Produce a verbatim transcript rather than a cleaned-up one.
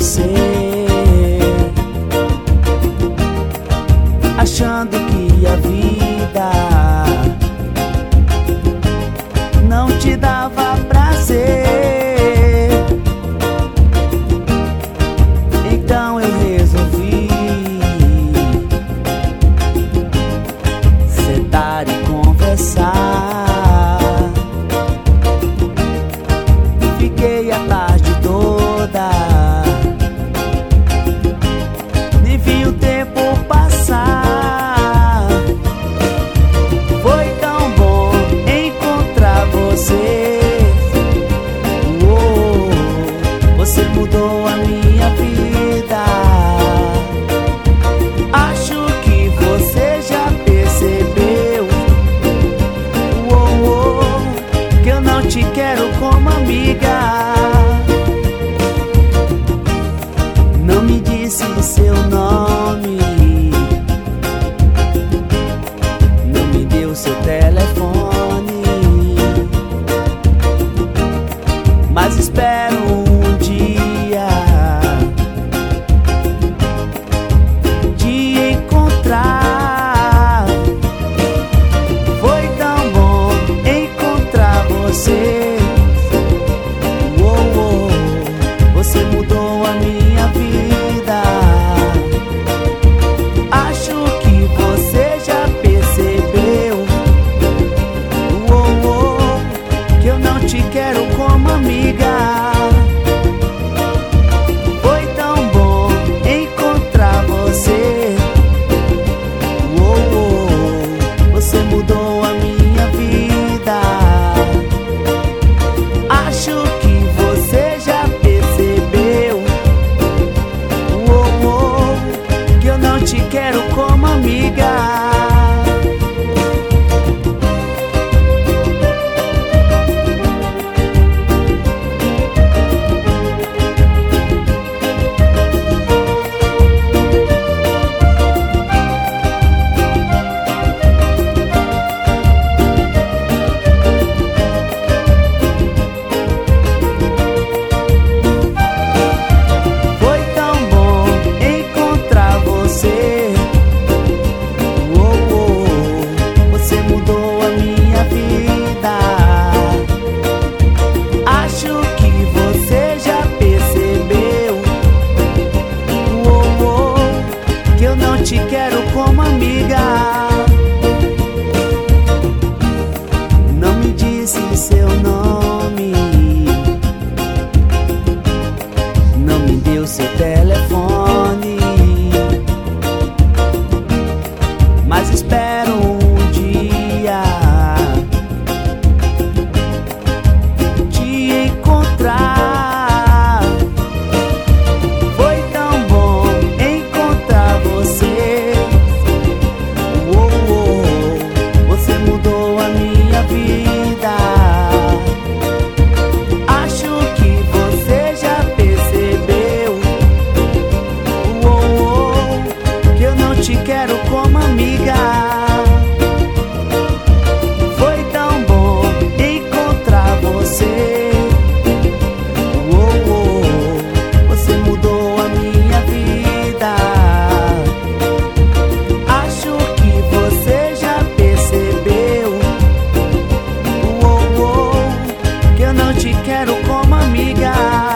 você, achando que a vida não te dava prazer. Então eu resolvi sentar e conversar. Fiquei a tarde toda, nem vi o tempo passar. Foi tão bom encontrar você. Oh, você mudou a minha vida. Acho que você já percebeu, oh, oh, que eu não te quero como amiga. Não me disse seu nome, não me deu seu telefone, mas espero um dia te encontrar. Foi tão bom encontrar você. Oh, oh, você mudou a minha vida. Acho que você já percebeu, oh, oh, que eu não te quero como amiga. Foi tão bom encontrar você. Oh, oh, você mudou a minha vida. Acho que você já percebeu, oh, oh, que eu não te quero como amiga. Te quero como amiga. Não me disse seu nome, não me deu seu telefone, mas espero um dia te encontrar. Foi tão bom encontrar você. Te quero como amiga. Foi tão bom encontrar você. Oh, oh, você mudou a minha vida. Acho que você já percebeu, oh, oh, que eu não te quero como amiga.